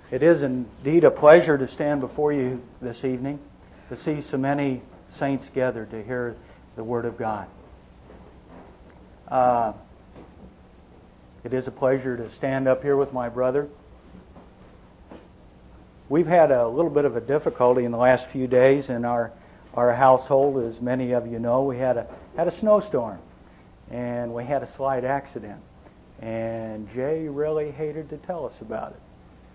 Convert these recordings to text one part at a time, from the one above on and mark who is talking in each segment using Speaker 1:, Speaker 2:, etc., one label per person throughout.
Speaker 1: It is indeed a pleasure to stand before you this evening, to see so many saints gathered to hear the Word of God. It is a pleasure to stand up here with my brother. We've had a little bit of a difficulty in the last few days in our household. As many of you know, we had a snowstorm, and we had a slight accident. And Jay really hated to tell us about it.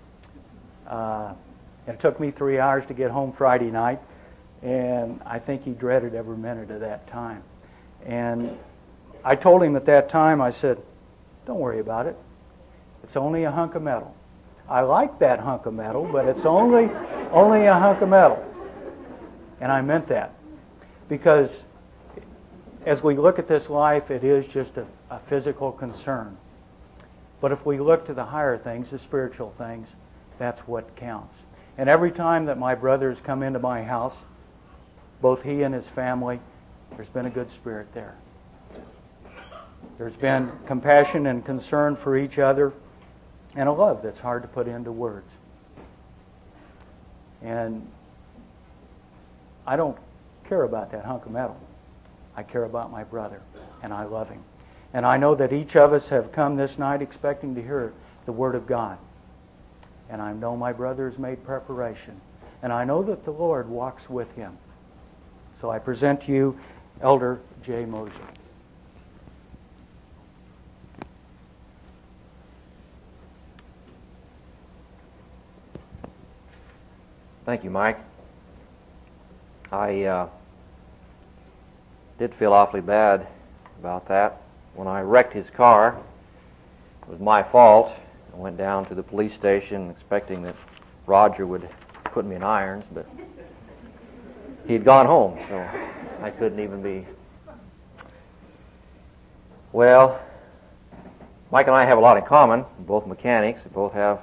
Speaker 1: It took me 3 hours to get home Friday night, and I think he dreaded every minute of that time. And I told him at that time, I said, "Don't worry about it. It's only a hunk of metal. I like that hunk of metal, but it's only a hunk of metal." And I meant that. Because as we look at this life, it is just a physical concern. But if we look to the higher things, the spiritual things, that's what counts. And every time that my brother has come into my house, both he and his family, there's been a good spirit there. There's been compassion and concern for each other, and a love that's hard to put into words. And I don't care about that hunk of metal. I care about my brother, and I love him. And I know that each of us have come this night expecting to hear the Word of God. And I know my brother has made preparation. And I know that the Lord walks with him. So I present to you Elder J. Moser.
Speaker 2: Thank you, Mike. I did feel awfully bad about that. When I wrecked his car, it was my fault. I went down to the police station expecting that Roger would put me in irons, but he'd gone home, so I couldn't even be... Well, Mike and I have a lot in common. We're both mechanics. We both have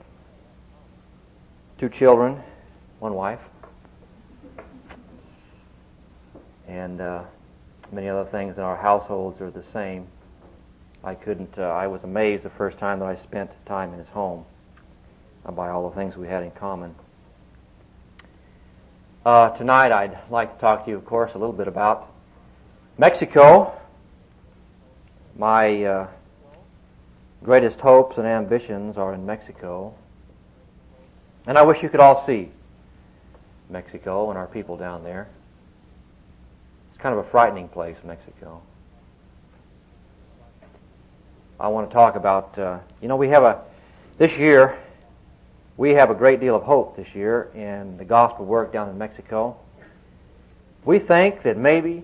Speaker 2: 2 children, 1 wife, and many other things in our households are the same. I was amazed the first time that I spent time in his home by all the things we had in common. Tonight I'd like to talk to you, of course, a little bit about Mexico. My greatest hopes and ambitions are in Mexico. And I wish you could all see Mexico and our people down there. It's kind of a frightening place, Mexico. I want to talk about, this year, we have a great deal of hope this year in the gospel work down in Mexico. We think that maybe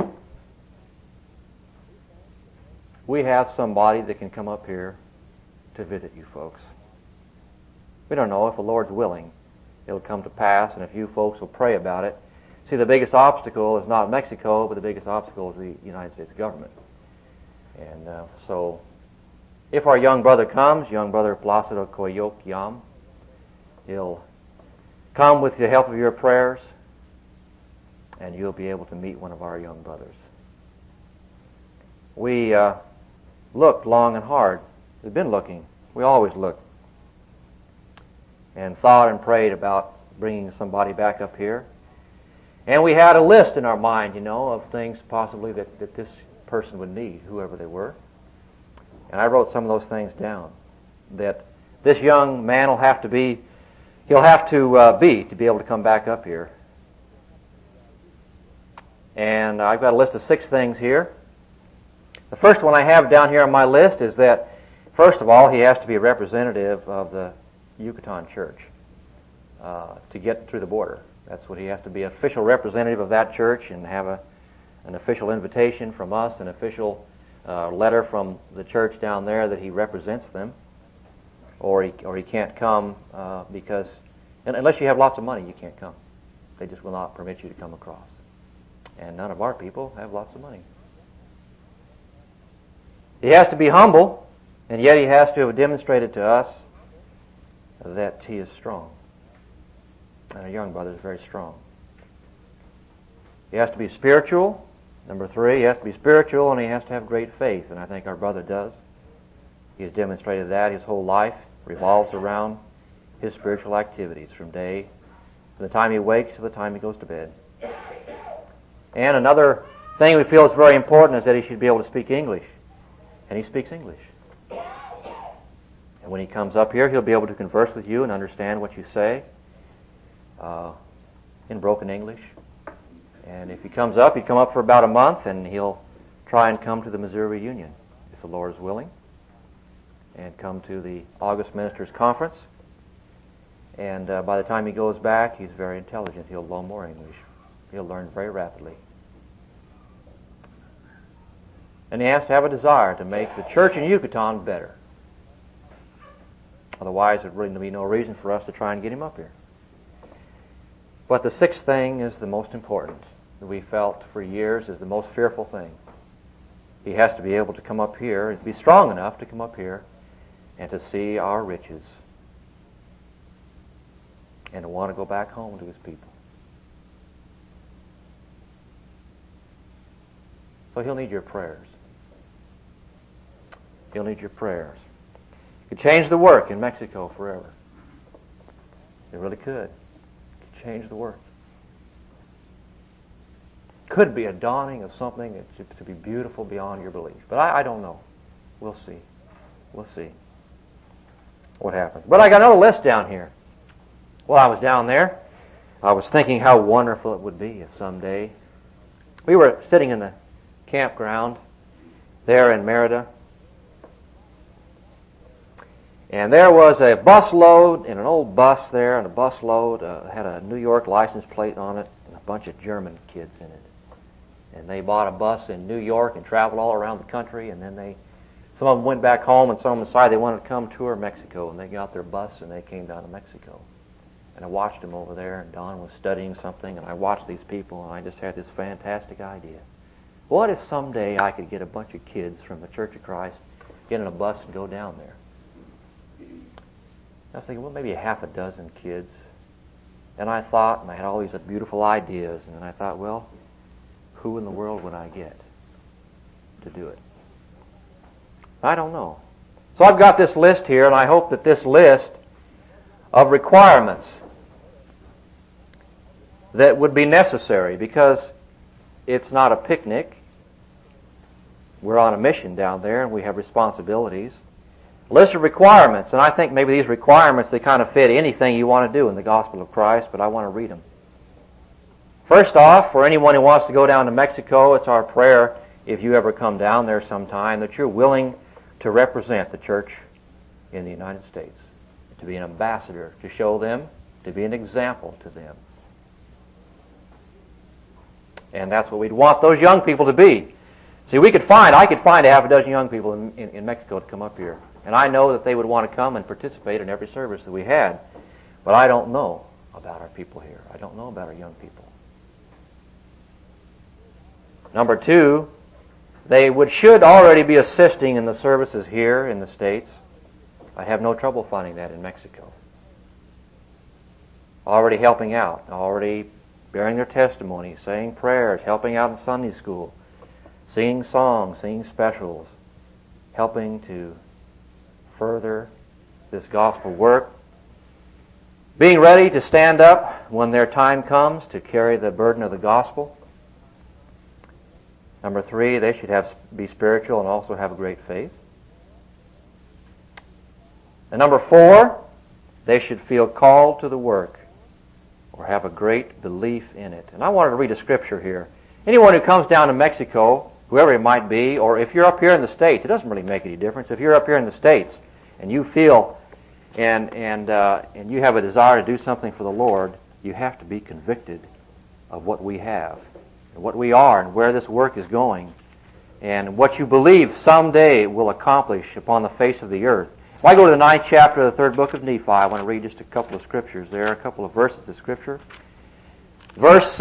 Speaker 2: we have somebody that can come up here to visit you folks. We don't know. If the Lord's willing, it'll come to pass, and if you folks will pray about it. See, the biggest obstacle is not Mexico, but the biggest obstacle is the United States government. And so, if our young brother comes, young brother Placido Coyoc Yam, he'll come with the help of your prayers, and you'll be able to meet one of our young brothers. We looked long and hard. We've been looking. We always look. And thought and prayed about bringing somebody back up here. And we had a list in our mind, of things possibly that this person would need, whoever they were. And I wrote some of those things down. That this young man will have to be to be able to come back up here. And I've got a list of 6 things here. The first one I have down here on my list is that, first of all, he has to be a representative of the Yucatan Church to get through the border. That's what he has to be, an official representative of that church, and have an official invitation from us, an official letter from the church down there that he represents them, or he can't come because, unless you have lots of money, you can't come. They just will not permit you to come across. And none of our people have lots of money. He has to be humble, and yet he has to have demonstrated to us that he is strong. And a young brother is very strong. He has to be spiritual. Number 3, he has to be spiritual, and he has to have great faith, and I think our brother does. He has demonstrated that. His whole life revolves around his spiritual activities from the time he wakes to the time he goes to bed. And another thing we feel is very important is that he should be able to speak English. And he speaks English. And when he comes up here, he'll be able to converse with you and understand what you say in broken English. And if he comes up, he'd come up for about a month, and he'll try and come to the Missouri Reunion, if the Lord is willing, and come to the August Ministers Conference. And by the time he goes back, he's very intelligent. He'll learn more English. He'll learn very rapidly. And he has to have a desire to make the church in Yucatan better. Otherwise, there'd really be no reason for us to try and get him up here. But the sixth thing is the most important, that we felt for years is the most fearful thing. He has to be able to come up here, and be strong enough to come up here and to see our riches and to want to go back home to his people. So he'll need your prayers. He'll need your prayers. It could change the work in Mexico forever. It really could. It could change the work. Could be a dawning of something to be beautiful beyond your belief. But I don't know. We'll see. We'll see what happens. But I got another list down here. While I was down there, I was thinking how wonderful it would be if someday we were sitting in the campground there in Merida, and there was a bus load in an old bus there, and the bus load had a New York license plate on it and a bunch of German kids in it. And they bought a bus in New York and traveled all around the country, and then some of them went back home, and some of them decided they wanted to come tour Mexico, and they got their bus and they came down to Mexico. And I watched them over there, and Don was studying something, and I watched these people, and I just had this fantastic idea. What if someday I could get a bunch of kids from the Church of Christ, get in a bus and go down there? I was thinking, well, maybe a half a dozen kids. And I thought, and I had all these beautiful ideas, and then I thought, well, who in the world would I get to do it? I don't know. So I've got this list here, and I hope that this list of requirements that would be necessary, because it's not a picnic. We're on a mission down there, and we have responsibilities. A list of requirements, and I think maybe these requirements, they kind of fit anything you want to do in the gospel of Christ, but I want to read them. First off, for anyone who wants to go down to Mexico, it's our prayer, if you ever come down there sometime, that you're willing to represent the church in the United States, to be an ambassador, to show them, to be an example to them. And that's what we'd want those young people to be. See, I could find a half a dozen young people in Mexico to come up here. And I know that they would want to come and participate in every service that we had. But I don't know about our people here. I don't know about our young people. Number two, they should already be assisting in the services here in the States. I have no trouble finding that in Mexico. Already helping out, already bearing their testimony, saying prayers, helping out in Sunday school, singing songs, singing specials, helping to further this gospel work, being ready to stand up when their time comes to carry the burden of the gospel. Number three, they should be spiritual and also have a great faith. And number four, they should feel called to the work or have a great belief in it. And I wanted to read a scripture here. Anyone who comes down to Mexico, whoever it might be, or if you're up here in the States, it doesn't really make any difference. If you're up here in the States and you feel and you have a desire to do something for the Lord, you have to be convicted of what we have, and what we are, and where this work is going, and what you believe someday will accomplish upon the face of the earth. If I go to the 9th chapter of the 3rd book of Nephi, I want to read just a couple of scriptures there, a couple of verses of Scripture. Verse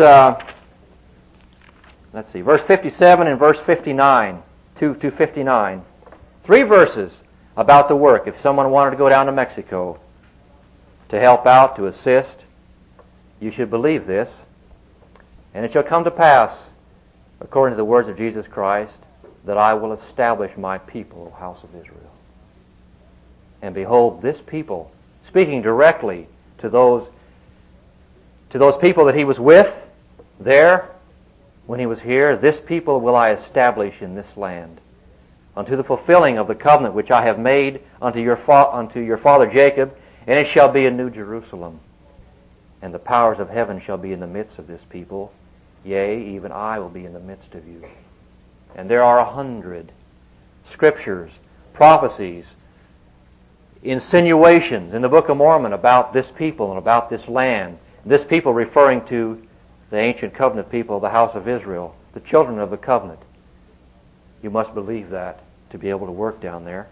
Speaker 2: 57 and verse 59, 2-59. 3 verses about the work. If someone wanted to go down to Mexico to help out, to assist, you should believe this. And it shall come to pass, according to the words of Jesus Christ, that I will establish my people, O house of Israel. And behold, this people speaking directly to those people that he was with there when he was here. This people will I establish in this land, unto the fulfilling of the covenant which I have made unto your father Jacob, and it shall be a new Jerusalem. And the powers of heaven shall be in the midst of this people. Yea, even I will be in the midst of you. And there are 100 scriptures, prophecies, insinuations in the Book of Mormon about this people and about this land. This people referring to the ancient covenant people of the house of Israel, the children of the covenant. You must believe that to be able to work down there.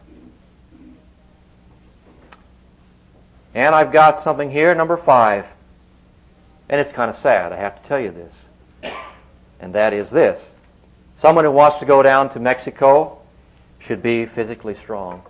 Speaker 2: And I've got something here, number 5. And it's kind of sad, I have to tell you this. And that is this. Someone who wants to go down to Mexico should be physically strong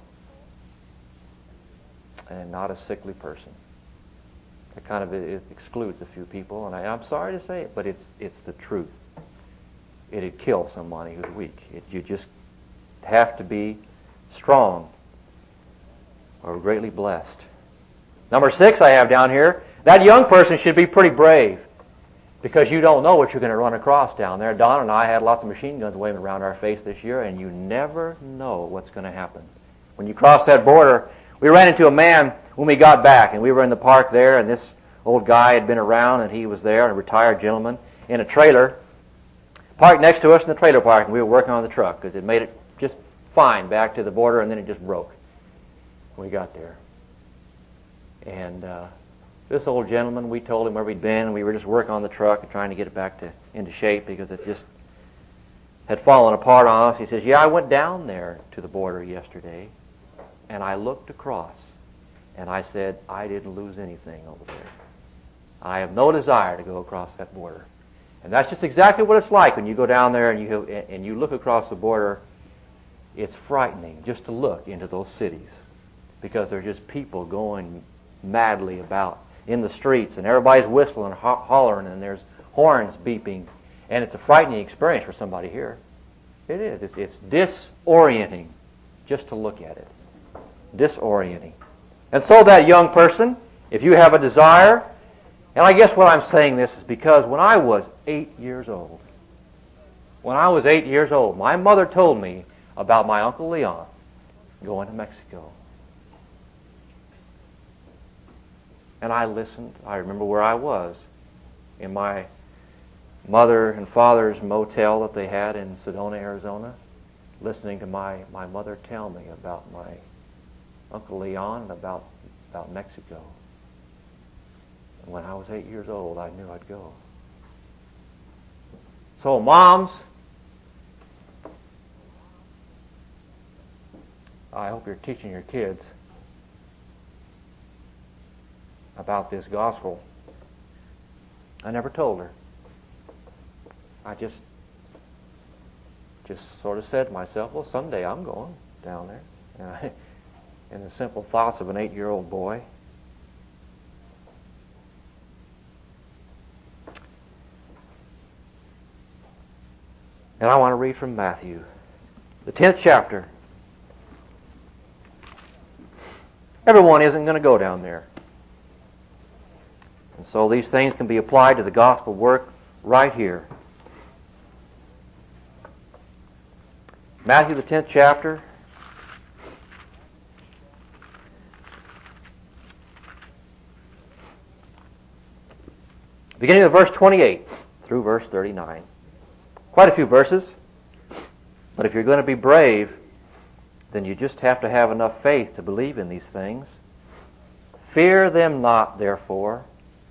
Speaker 2: and not a sickly person. That kind of it excludes a few people, and I'm sorry to say it, but it's the truth. It'd kill somebody who's weak. You just have to be strong or greatly blessed. Number 6 I have down here, that young person should be pretty brave, because you don't know what you're going to run across down there. Don and I had lots of machine guns waving around our face this year, and you never know what's going to happen. When you cross that border, we ran into a man when we got back, and we were in the park there, and this old guy had been around, and he was there, a retired gentleman, in a trailer, parked next to us in the trailer park, and we were working on the truck, because it made it just fine back to the border, and then it just broke when we got there. And this old gentleman, we told him where we'd been, and we were just working on the truck and trying to get it back into shape because it just had fallen apart on us. He says, yeah, I went down there to the border yesterday, and I looked across, and I said, I didn't lose anything over there. I have no desire to go across that border. And that's just exactly what it's like when you go down there and you look across the border. It's frightening just to look into those cities because there's just people going madly about in the streets, and everybody's whistling and hollering, and there's horns beeping, and it's a frightening experience for somebody here. It is. It's disorienting just to look at it. Disorienting. And so that young person, if you have a desire, and I guess what I'm saying this is because when I was 8 years old, my mother told me about my Uncle Leon going to Mexico. And I listened. I remember where I was in my mother and father's motel that they had in Sedona, Arizona, listening to my mother tell me about my Uncle Leon and about Mexico. And when I was 8 years old, I knew I'd go. So, moms, I hope you're teaching your kids about this gospel. I never told her. I just sort of said to myself, well, someday I'm going down there. And the simple thoughts of an 8-year-old boy. And I want to read from Matthew, the 10th chapter. Everyone isn't going to go down there. And so these things can be applied to the gospel work right here. Matthew, the 10th chapter. Beginning of verse 28 through verse 39. Quite a few verses. But if you're going to be brave, then you just have to have enough faith to believe in these things. Fear them not, therefore.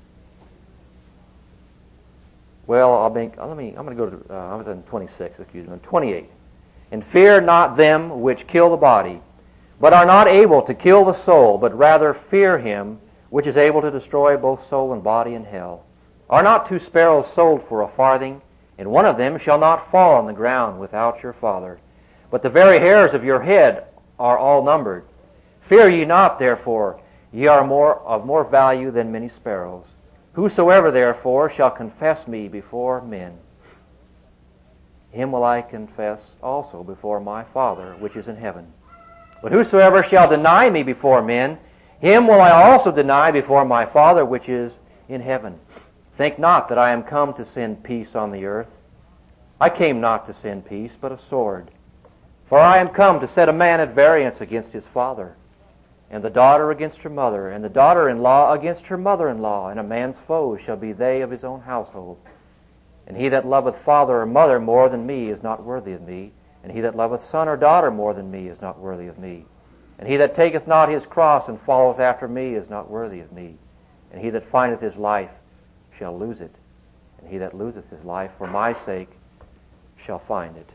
Speaker 2: Well, I'm going to go to, I was in 26, 28. And fear not them which kill the body, but are not able to kill the soul, but rather fear him which is able to destroy both soul and body in hell. Are not 2 sparrows sold for a farthing, and one of them shall not fall on the ground without your Father? But the very hairs of your head are all numbered. Fear ye not, therefore, ye are of more value than many sparrows. Whosoever therefore shall confess me before men, him will I confess also before my Father which is in heaven. But whosoever shall deny me before men, Him will I also deny before my Father which is in heaven. Think not that I am come to send peace on the earth. I came not to send peace, but a sword. For I am come to set a man at variance against his father, and the daughter against her mother, and the daughter-in-law against her mother-in-law, and a man's foes shall be they of his own household. And he that loveth father or mother more than me is not worthy of me, and he that loveth son or daughter more than me is not worthy of me. And he that taketh not his cross and followeth after me is not worthy of me. And he that findeth his life shall lose it, and he that loseth his life for my sake shall find it.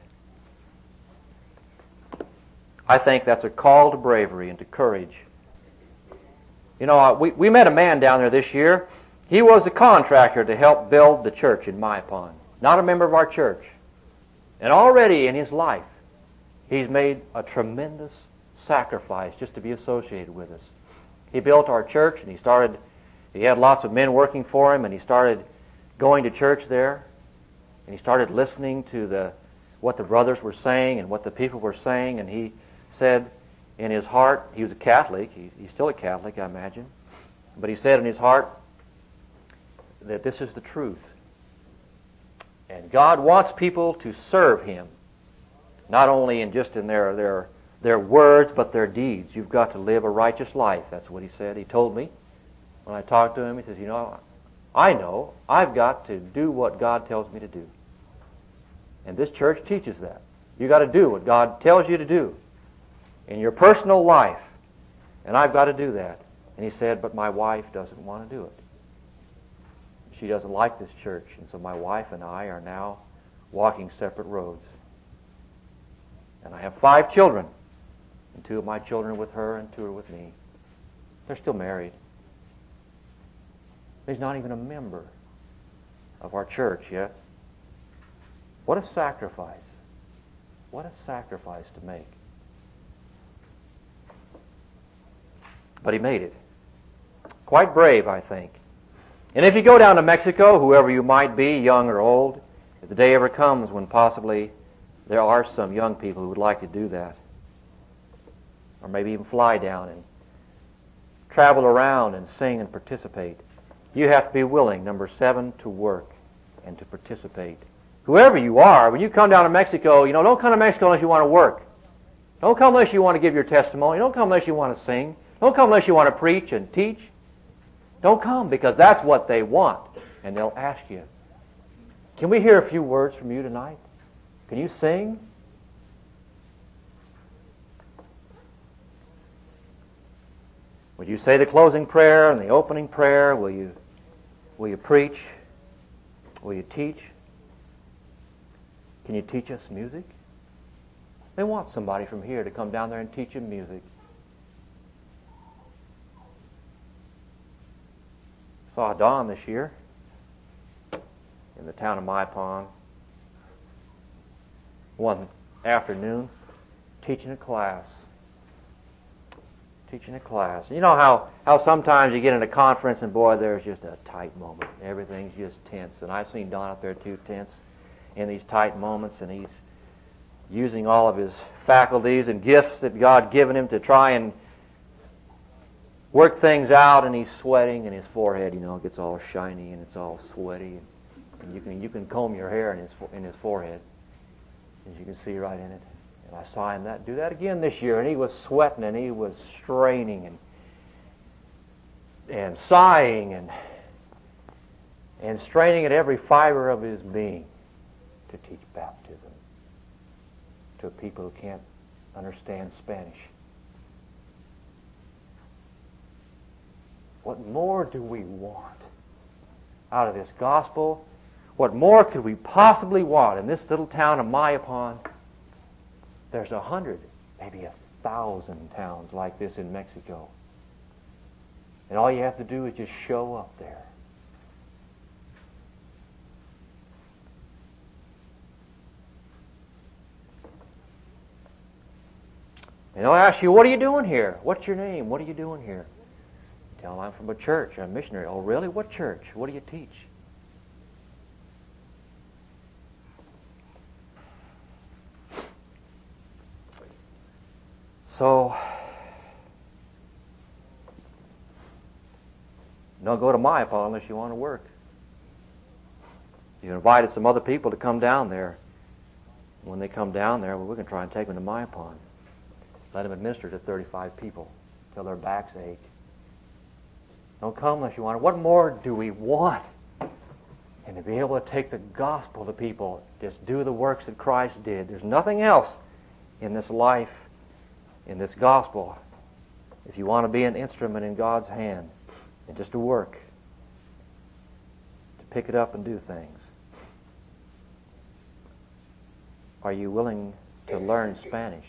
Speaker 2: I think that's a call to bravery and to courage. You know, we met a man down there this year. He was a contractor to help build the church in My Pond, not a member of our church. And already in his life, he's made a tremendous sacrifice just to be associated with us. He built our church, and he had lots of men working for him, and he started going to church there, and he started listening to what the brothers were saying and what the people were saying, and he said in his heart, he was a Catholic, he's still a Catholic, I imagine, but he said in his heart that this is the truth. And God wants people to serve Him, not only in their words, but their deeds. You've got to live a righteous life. That's what he said. He told me when I talked to him, he says, you know I've got to do what God tells me to do. And this church teaches that. You've got to do what God tells you to do in your personal life. And I've got to do that. And he said, but my wife doesn't want to do it. She doesn't like this church. And so my wife and I are now walking separate roads. And I have 5 children. And 2 of my children are with her and 2 are with me. They're still married. He's not even a member of our church yet. What a sacrifice. What a sacrifice to make. But he made it. Quite brave, I think. And if you go down to Mexico, whoever you might be, young or old, if the day ever comes when possibly there are some young people who would like to do that, or maybe even fly down and travel around and sing and participate, you have to be willing, number 7, to work and to participate. Whoever you are, when you come down to Mexico, don't come to Mexico unless you want to work. Don't come unless you want to give your testimony. Don't come unless you want to sing. Don't come unless you want to preach and teach. Don't come, because that's what they want. And they'll ask you, can we hear a few words from you tonight? Can you sing? Would you say the closing prayer and the opening prayer? Will you preach? Will you teach? Can you teach us music? They want somebody from here to come down there and teach them music. Saw Don this year in the town of My Pond. One afternoon, teaching a class. You know how sometimes you get in a conference and boy, there's just a tight moment. Everything's just tense. And I've seen Don up there too, tense in these tight moments, and he's using all of his faculties and gifts that God given him to try and work things out, and he's sweating, and his forehead, gets all shiny and it's all sweaty, and you can comb your hair in his forehead, as you can see right in it. And I saw him do that again this year, and he was sweating and he was straining and sighing and straining at every fiber of his being to teach baptism to people who can't understand Spanish. What more do we want out of this gospel? What more could we possibly want in this little town of My Pond? There's 100, maybe 1,000 towns like this in Mexico. And all you have to do is just show up there. And they'll ask you, what are you doing here? What's your name? What are you doing here? Tell them I'm from a church. I'm a missionary. Oh, really? What church? What do you teach? So, Don't go to Mayapon unless you want to work. You invited some other people to come down there. When they come down there, well, we're going to try and take them to Mayapon. Let them administer to 35 people till their backs ache. Don't come unless you want it. What more do we want? And to be able to take the gospel to people, just do the works that Christ did. There's nothing else in this life, in this gospel, if you want to be an instrument in God's hand, and just to work, to pick it up and do things. Are you willing to learn Spanish?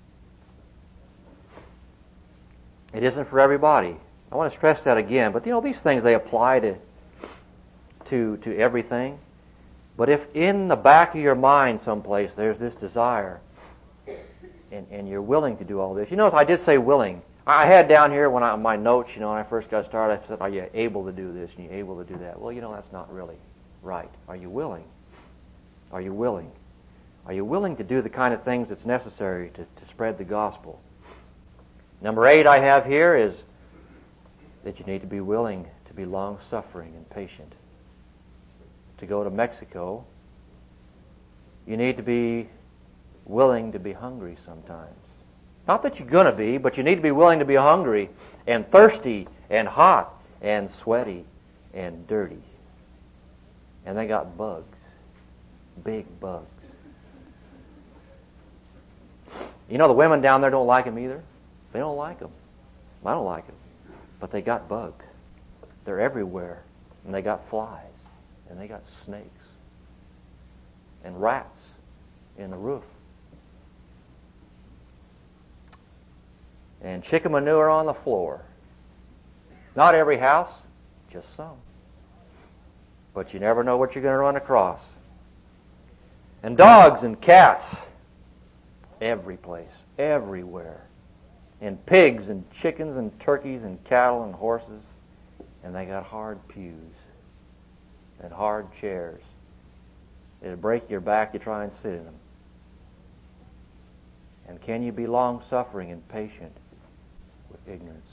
Speaker 2: It isn't for everybody. I want to stress that again. But these things, they apply to everything. But if in the back of your mind someplace there's this desire, and you're willing to do all this. You notice I did say willing. I had down here my notes, when I first got started, I said, are you able to do this and you able to do that? Well, that's not really right. Are you willing? Are you willing? Are you willing to do the kind of things that's necessary to spread the gospel? Number 8 I have here is that you need to be willing to be long-suffering and patient. To go to Mexico, you need to be willing to be hungry sometimes. Not that you're going to be, but you need to be willing to be hungry and thirsty and hot and sweaty and dirty. And they got bugs. Big bugs. The women down there don't like them either. They don't like them. I don't like them. But they got bugs. They're everywhere. And they got flies. And they got snakes. And rats in the roof. And chicken manure on the floor. Not every house, just some. But you never know what you're going to run across. And dogs and cats. Every place. Everywhere. And pigs and chickens and turkeys and cattle and horses. And they got hard pews. And hard chairs. It'll break your back to try and sit in them. And can you be long-suffering and patient with ignorance?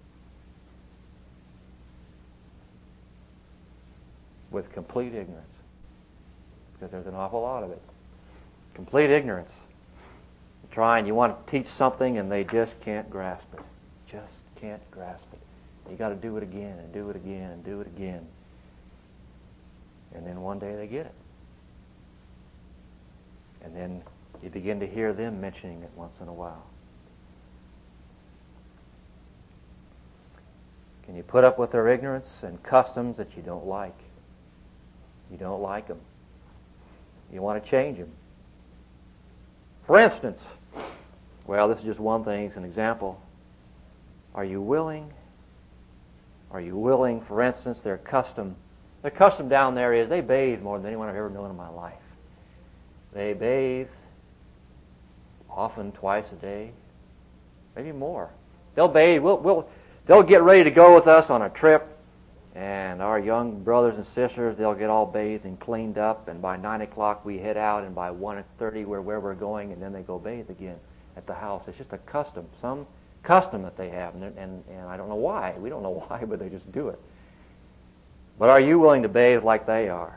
Speaker 2: With complete ignorance. Because there's an awful lot of it. Complete ignorance. You want to teach something and they just can't grasp it. Just can't grasp it. You got to do it again and do it again and do it again. And then one day they get it. And then you begin to hear them mentioning it once in a while. Can you put up with their ignorance and customs that you don't like? You don't like them. You want to change them. For instance, this is just one thing, it's an example. Are you willing? Are you willing, for instance, their custom down there is they bathe more than anyone I've ever known in my life. They bathe often twice a day, maybe more. They'll bathe. They'll get ready to go with us on a trip, and our young brothers and sisters, they'll get all bathed and cleaned up, and by 9 o'clock we head out, and by 1:30 we're where we're going, and then they go bathe again at the house. It's just a custom, some custom that they have, and I don't know why. We don't know why, but they just do it. But are you willing to bathe like they are?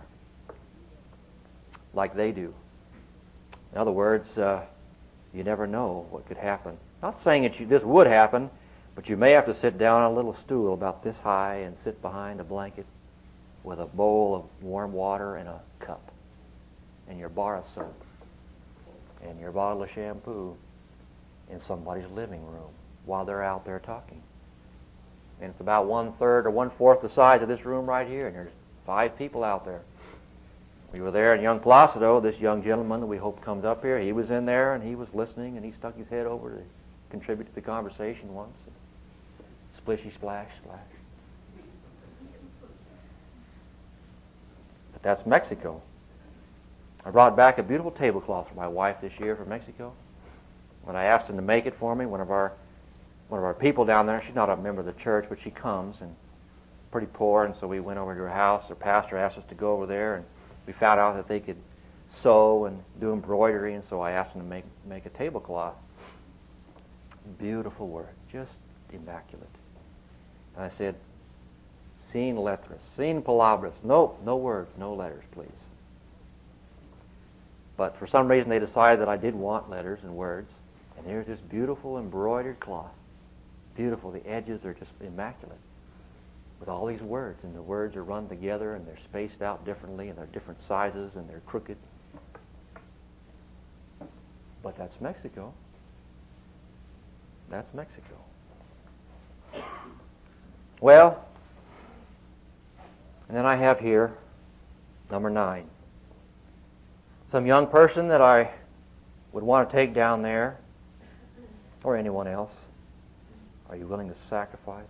Speaker 2: Like they do? In other words, you never know what could happen. Not saying that this would happen, but you may have to sit down on a little stool about this high and sit behind a blanket with a bowl of warm water and a cup and your bar of soap and your bottle of shampoo in somebody's living room while they're out there talking. And it's about 1/3 or 1/4 the size of this room right here, and there's 5 people out there. We were there in young Placido. This young gentleman that we hope comes up here, he was in there and he was listening, and he stuck his head over to contribute to the conversation once. Splishy splash, splash. But that's Mexico. I brought back a beautiful tablecloth for my wife this year from Mexico. When I asked him to make it for me, one of our people down there, she's not a member of the church, but she comes, and pretty poor, and so we went over to her house. Her pastor asked us to go over there, and we found out that they could sew and do embroidery, and so I asked them to make a tablecloth. Beautiful work, just immaculate. And I said, Sin letras. Sin palabras. Nope, no words, no letters, please. But for some reason they decided that I did want letters and words. And there's this beautiful embroidered cloth. Beautiful. The edges are just immaculate. With all these words. And the words are run together and they're spaced out differently and they're different sizes and they're crooked. But that's Mexico. That's Mexico. Well, and then I have here number 9. Some young person that I would want to take down there, or anyone else. Are you willing to sacrifice?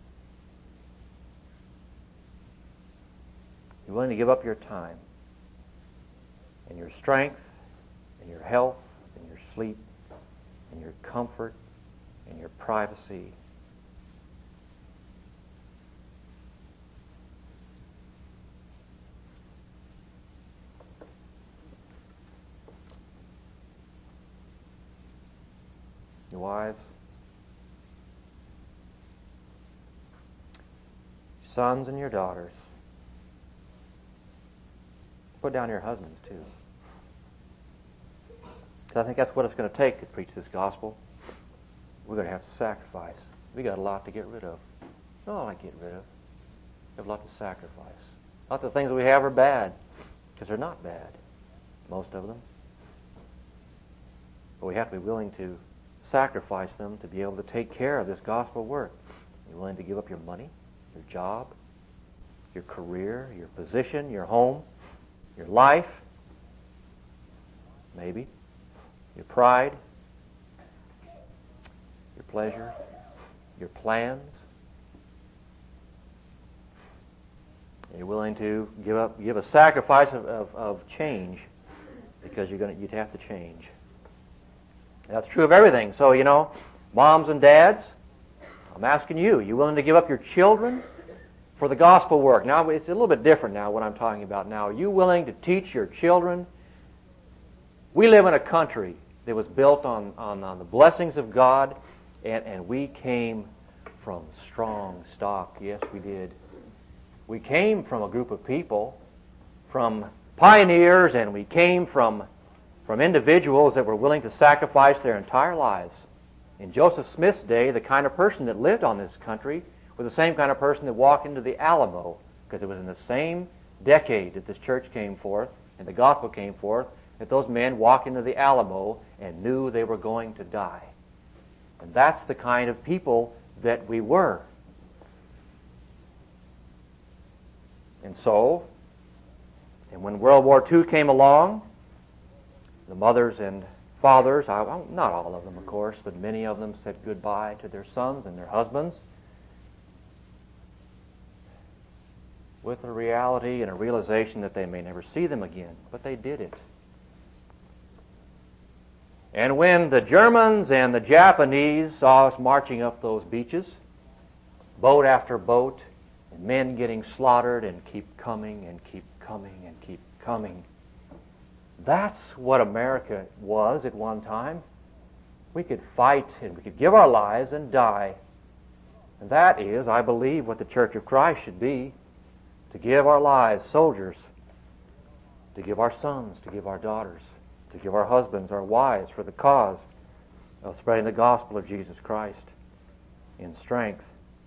Speaker 2: You're willing to give up your time and your strength and your health and your sleep and your comfort and your privacy. Your wives, your sons and your daughters. Put down your husbands too. Because I think that's what it's going to take to preach this gospel. We're going to have to sacrifice. We got a lot to get rid of. Not all I get rid of. We have a lot to sacrifice. Not that the things we have are bad, because they're not bad, most of them. But we have to be willing to sacrifice them to be able to take care of this gospel work. You're willing to give up your money, your job, your career, your position, your home, your life, maybe, your pride, your pleasure, your plans. And you're willing to give a sacrifice of change because you'd have to change. That's true of everything. So, moms and dads, I'm asking you, you willing to give up your children for the gospel work? Now, it's a little bit different now, what I'm talking about now. Are you willing to teach your children? We live in a country that was built on the blessings of God, and we came from strong stock. Yes, we did. We came from a group of people, from pioneers, and we came from individuals that were willing to sacrifice their entire lives. In Joseph Smith's day, the kind of person that lived on this country was the same kind of person that walked into the Alamo, because it was in the same decade that this church came forth and the gospel came forth, that those men walked into the Alamo and knew they were going to die. And that's the kind of people that we were. And when World War II came along, the mothers and fathers, not all of them, of course, but many of them said goodbye to their sons and their husbands with a reality and a realization that they may never see them again, but they did it. And when the Germans and the Japanese saw us marching up those beaches, boat after boat, and men getting slaughtered and keep coming and keep coming and keep coming, that's what America was at one time. We could fight and we could give our lives and die. And that is, I believe, what the Church of Christ should be. To give our lives, soldiers. To give our sons, to give our daughters. To give our husbands, our wives, for the cause of spreading the gospel of Jesus Christ in strength.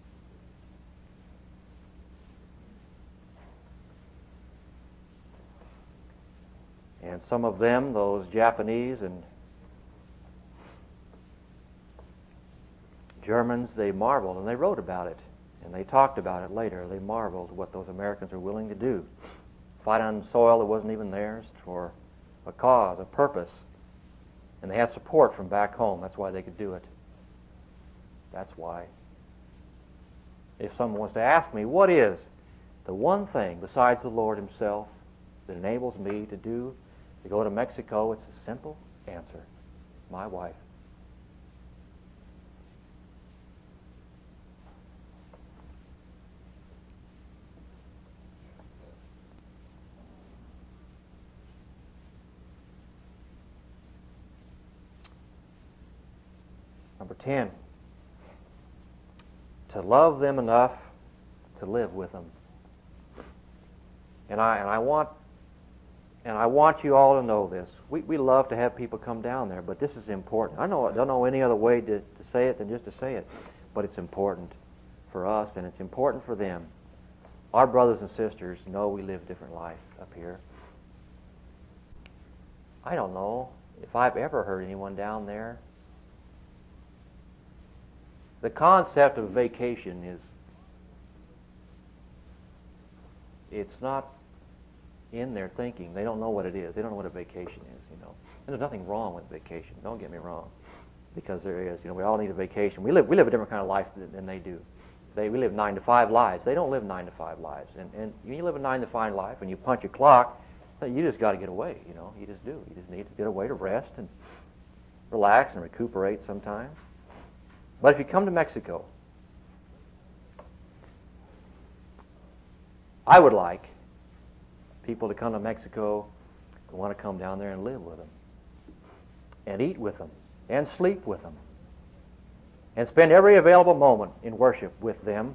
Speaker 2: And some of them, those Japanese and Germans, they marveled and they wrote about it. And they talked about it later. They marveled what those Americans were willing to do. Fight on soil that wasn't even theirs for a cause, a purpose. And they had support from back home. That's why they could do it. That's why. If someone was to ask me, what is the one thing besides the Lord Himself that enables me to go to Mexico, it's a simple answer. My wife. Number 10, to love them enough to live with them. And I want you all to know this. We love to have people come down there, but this is important. I don't know any other way to say it than just to say it, but it's important for us and it's important for them. Our brothers and sisters know we live a different life up here. I don't know if I've ever heard anyone down there. The concept of vacation it's not in their thinking. They don't know what it is. They don't know what a vacation is, And there's nothing wrong with vacation. Don't get me wrong. Because there is, we all need a vacation. We live a different kind of life than they do. We live 9-to-5 lives. They don't live 9-to-5 lives. And you live a 9-to-5 life and you punch a clock, you just got to get away, You just do. You just need to get away to rest and relax and recuperate sometimes. But if you come to Mexico, I would like people to come to Mexico who want to come down there and live with them, and eat with them, and sleep with them, and spend every available moment in worship with them,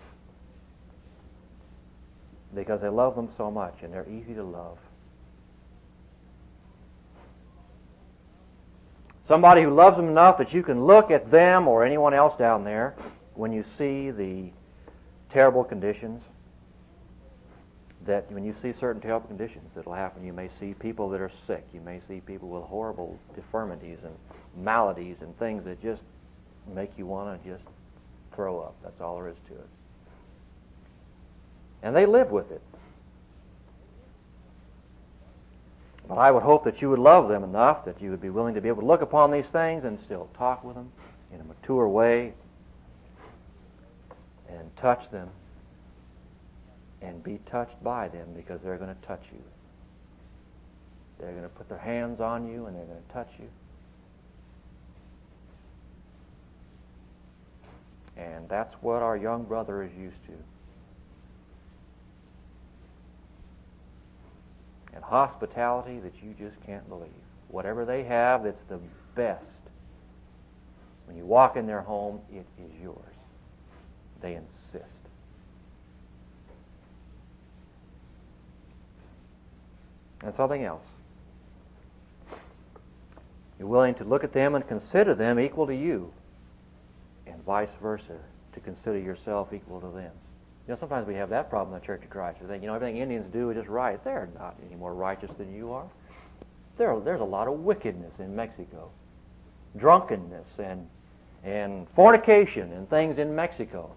Speaker 2: because they love them so much and they're easy to love. Somebody who loves them enough that you can look at them or anyone else down there when you see the terrible conditions, that when you see certain terrible conditions that will happen, you may see people that are sick. You may see people with horrible deformities and maladies and things that just make you want to just throw up. That's all there is to it. And they live with it. But I would hope that you would love them enough that you would be willing to be able to look upon these things and still talk with them in a mature way and touch them and be touched by them, because they're going to touch you. They're going to put their hands on you and they're going to touch you. And that's what our young brother is used to. And hospitality that you just can't believe. Whatever they have that's the best, when you walk in their home, it is yours. They insist. And something else. You're willing to look at them and consider them equal to you, and vice versa, to consider yourself equal to them. Sometimes we have that problem in the Church of Christ. We think, everything Indians do is just right. They're not any more righteous than you are. There's a lot of wickedness in Mexico. Drunkenness and fornication and things in Mexico.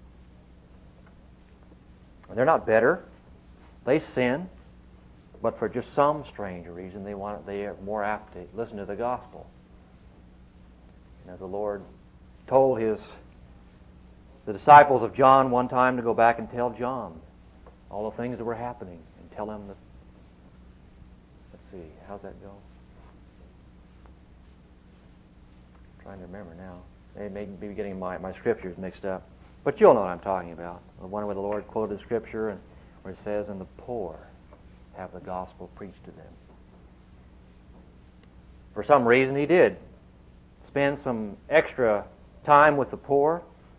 Speaker 2: They're not better. They sin, but for just some strange reason they are more apt to listen to the gospel. And as the Lord told the disciples of John one time to go back and tell John all the things that were happening, and tell him that, let's see, how's that go? I'm trying to remember now. They may be getting my scriptures mixed up. But you'll know what I'm talking about. The one where the Lord quoted the scripture and where it says, "And the poor have the gospel preached to them." For some reason he did spend some extra time with the poor.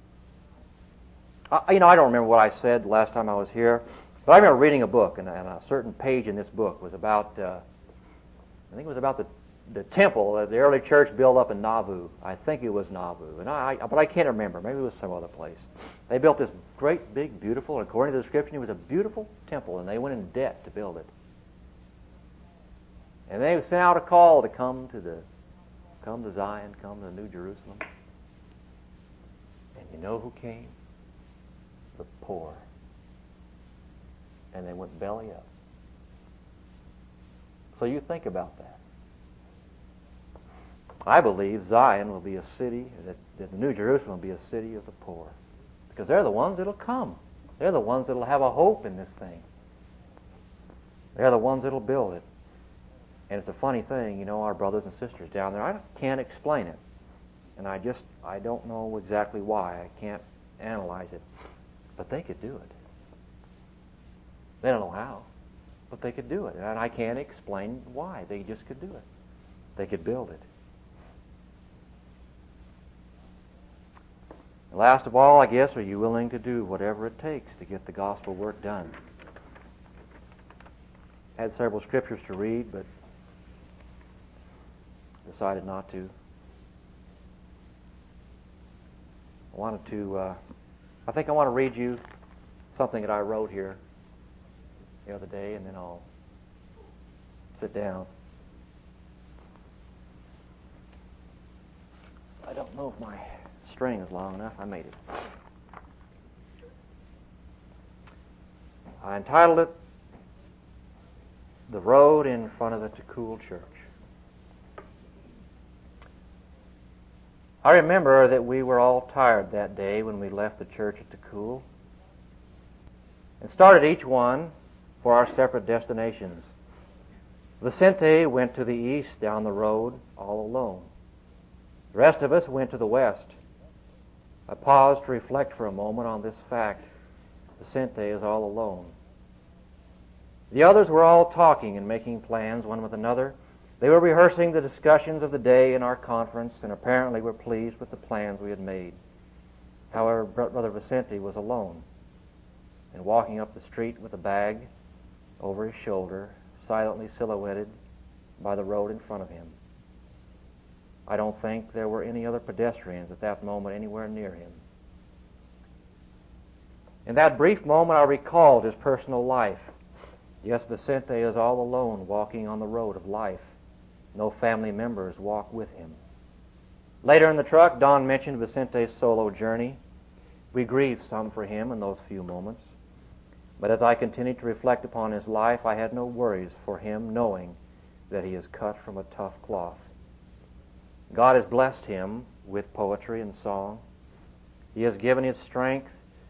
Speaker 2: I don't remember what I said the last time I was here, but I remember reading a book, and a certain page in this book was about, I think it was about the temple that the early church built up in Nauvoo. I think it was Nauvoo, but I can't remember. Maybe it was some other place. They built this great, big, beautiful, and according to the description, it was a beautiful temple, and they went in debt to build it. And they sent out a call to come to Zion, come to the New Jerusalem. And you know who came? The poor. And they went belly up. So you think about that. I believe Zion will be a city, that the New Jerusalem will be a city of the poor. Because they're the ones that'll come. They're the ones that'll have a hope in this thing. They're the ones that'll build it. And it's a funny thing, our brothers and sisters down there, I can't explain it. And I don't know exactly why. I can't analyze it. But they could do it. They don't know how, but they could do it. And I can't explain why. They just could do it. They could build it. Last of all, I guess, are you willing to do whatever it takes to get the gospel work done? I had several scriptures to read, but decided not to. I think I want to read you something that I wrote here the other day, and then I'll sit down. I don't know if my string is long enough. I made it. I entitled it, "The Road in Front of the Takul Church." I remember that we were all tired that day when we left the church at Takul and started each one for our separate destinations. Vicente went to the east down the road all alone. The rest of us went to the west. I paused to reflect for a moment on this fact. Vicente is all alone. The others were all talking and making plans one with another. They were rehearsing the discussions of the day in our conference and apparently were pleased with the plans we had made. However, Brother Vicente was alone and walking up the street with a bag over his shoulder, silently silhouetted by the road in front of him. I don't think there were any other pedestrians at that moment anywhere near him. In that brief moment, I recalled his personal life. Yes, Vicente is all alone walking on the road of life. No family members walk with him. Later in the truck, Don mentioned Vicente's solo journey. We grieved some for him in those few moments. But as I continued to reflect upon his life, I had no worries for him, knowing that he is cut from a tough cloth. God has blessed him with poetry and song. He has given him strength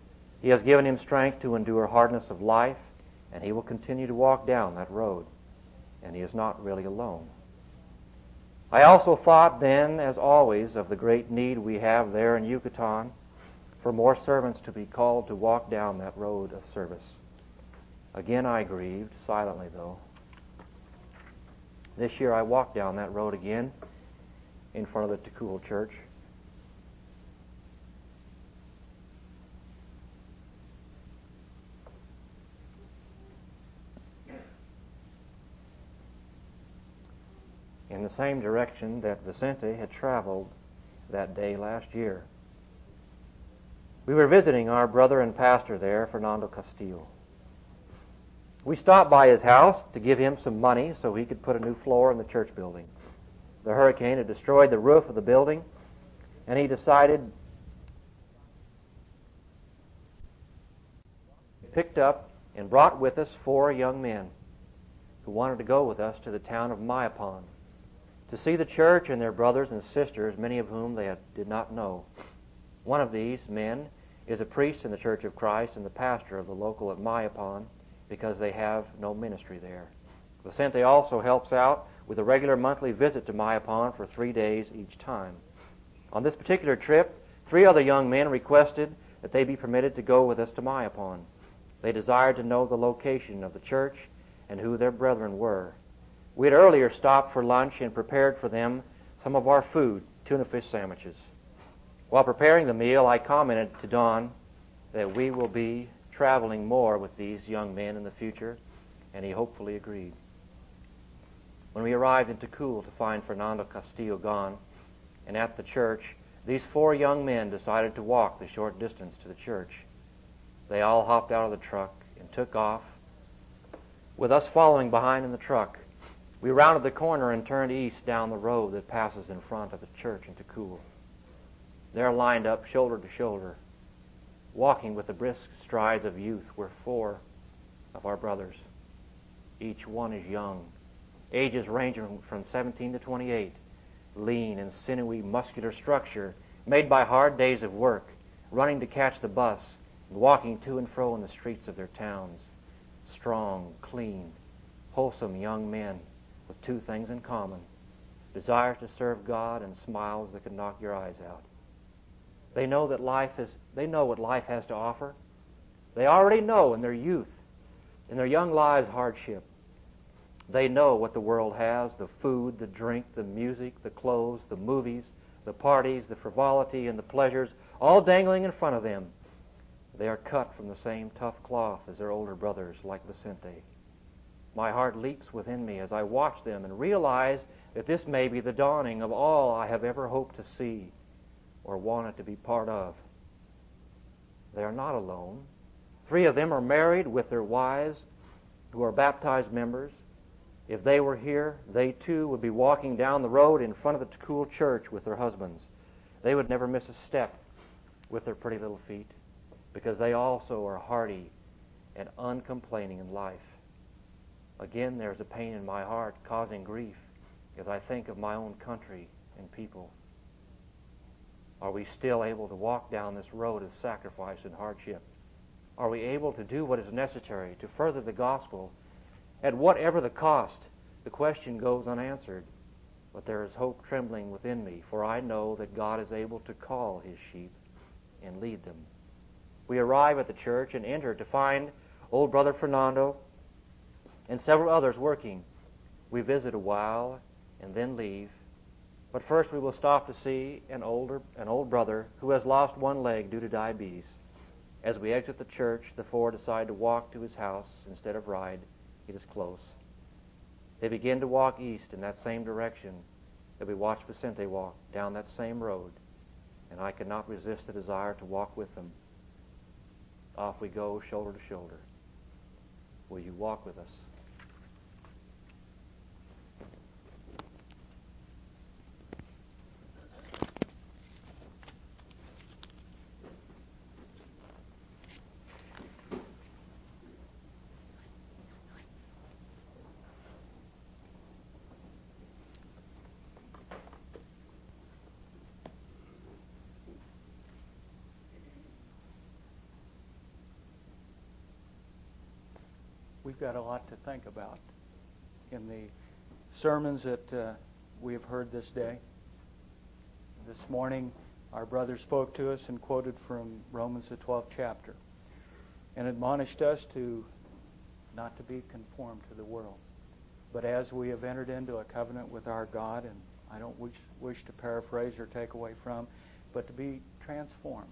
Speaker 2: to endure hardness of life, and he will continue to walk down that road. And he is not really alone. I also thought then, as always, of the great need we have there in Yucatan for more servants to be called to walk down that road of service. Again I grieved, silently though. This year I walked down that road again in front of the Takul Church. In the same direction that Vicente had traveled that day last year. We were visiting our brother and pastor there, Fernando Castillo. We stopped by his house to give him some money so he could put a new floor in the church building. The hurricane had destroyed the roof of the building, and he decided picked up and brought with us 4 young men who wanted to go with us to the town of Mayapan to see the church and their brothers and sisters, many of whom they did not know. One of these men is a priest in the Church of Christ and the pastor of the local at Mayapan because they have no ministry there. Vicente also helps out with a regular monthly visit to Mayapan for 3 days each time. On this particular trip, 3 other young men requested that they be permitted to go with us to Mayapan. They desired to know the location of the church and who their brethren were. We had earlier stopped for lunch and prepared for them some of our food, tuna fish sandwiches. While preparing the meal, I commented to Don that we will be traveling more with these young men in the future, and he hopefully agreed. When we arrived in Takul to find Fernando Castillo gone, and at the church, these 4 young men decided to walk the short distance to the church. They all hopped out of the truck and took off, with us following behind in the truck. We rounded the corner and turned east down the road that passes in front of the church in Takul. There, lined up shoulder to shoulder, walking with the brisk strides of youth, were 4 of our brothers. Each one is young, ages ranging from 17 to 28, lean and sinewy muscular structure made by hard days of work, running to catch the bus and walking to and fro in the streets of their towns. Strong, clean, wholesome young men with 2 things in common: desires to serve God and smiles that can knock your eyes out. They know what life has to offer. They already know in their youth, in their young lives, hardship. They know what the world has: the food, the drink, the music, the clothes, the movies, the parties, the frivolity, and the pleasures all dangling in front of them. They are cut from the same tough cloth as their older brothers, like Vicente. My heart leaps within me as I watch them and realize that this may be the dawning of all I have ever hoped to see or wanted to be part of. They are not alone. 3 of them are married with their wives who are baptized members. If they were here, they too would be walking down the road in front of the cool church with their husbands. They would never miss a step with their pretty little feet, because they also are hardy and uncomplaining in life. Again, there's a pain in my heart causing grief as I think of my own country and people. Are we still able to walk down this road of sacrifice and hardship? Are we able to do what is necessary to further the gospel at whatever the cost? The question goes unanswered, but there is hope trembling within me, for I know that God is able to call His sheep and lead them. We arrive at the church and enter to find old Brother Fernando and several others working. We visit a while and then leave. But first we will stop to see an old brother who has lost one leg due to diabetes. As we exit the church, the 4 decide to walk to his house instead of ride. It is close. They begin to walk east in that same direction that we watched Vicente walk, down that same road, and I could not resist the desire to walk with them. Off we go, shoulder to shoulder. Will you walk with us?
Speaker 1: We've got a lot to think about in the sermons that we have heard this day. This morning, our brother spoke to us and quoted from Romans, the 12th chapter, and admonished us to not to be conformed to the world, but as we have entered into a covenant with our God, and I don't wish to paraphrase or take away from, but to be transformed.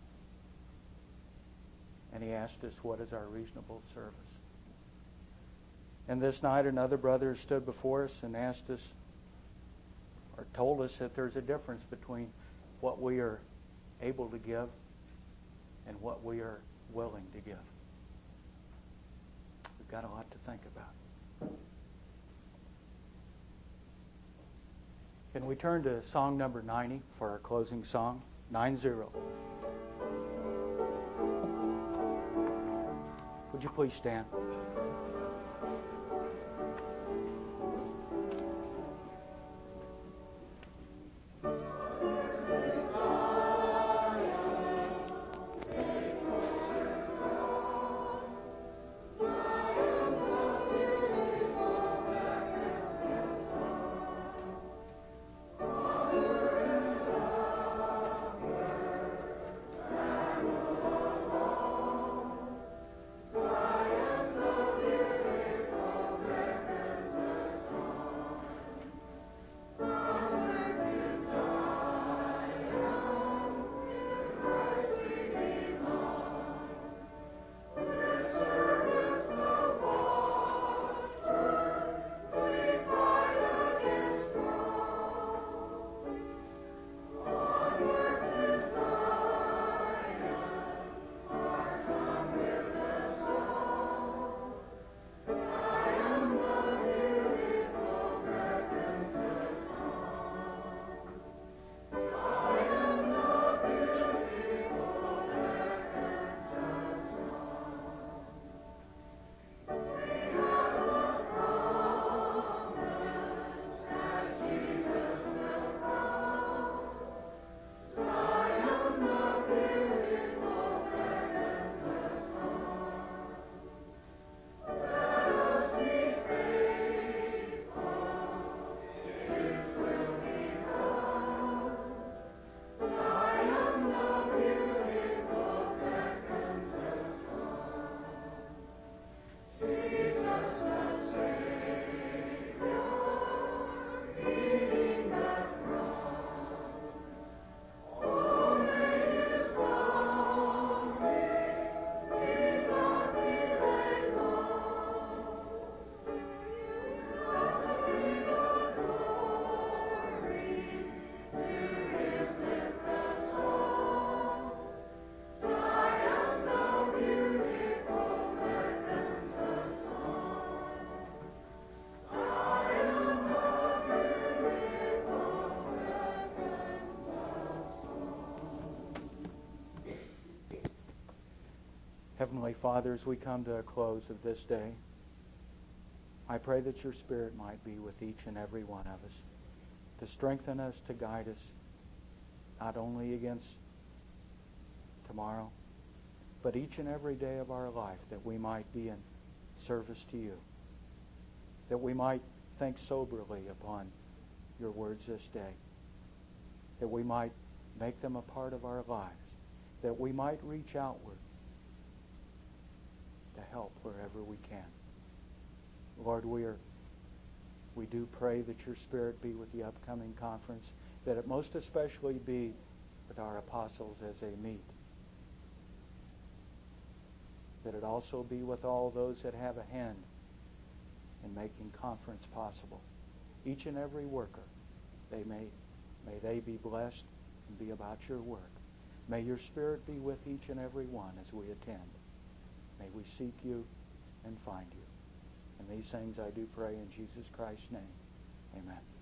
Speaker 1: And he asked us, what is our reasonable service? And this night another brother stood before us and asked us, or told us that there's a difference between what we are able to give and what we are willing to give. We've got a lot to think about. Can we turn to song number 90 for our closing song? 90. Would you please stand?
Speaker 3: I am
Speaker 1: Heavenly Father, as we come to a close of this day, I pray that your Spirit might be with each and every one of us, to strengthen us, to guide us, not only against tomorrow, but each and every day of our life, that we might be in service to you, that we might think soberly upon your words this day, that we might make them a part of our lives, that we might reach outward to help wherever we can. Lord, we do pray that your Spirit be with the upcoming conference, that it most especially be with our apostles as they meet, that it also be with all those that have a hand in making conference possible. Each and every worker, may they be blessed and be about your work. May your Spirit be with each and every one as we attend. May we seek you and find you. And these things I do pray in Jesus Christ's name. Amen.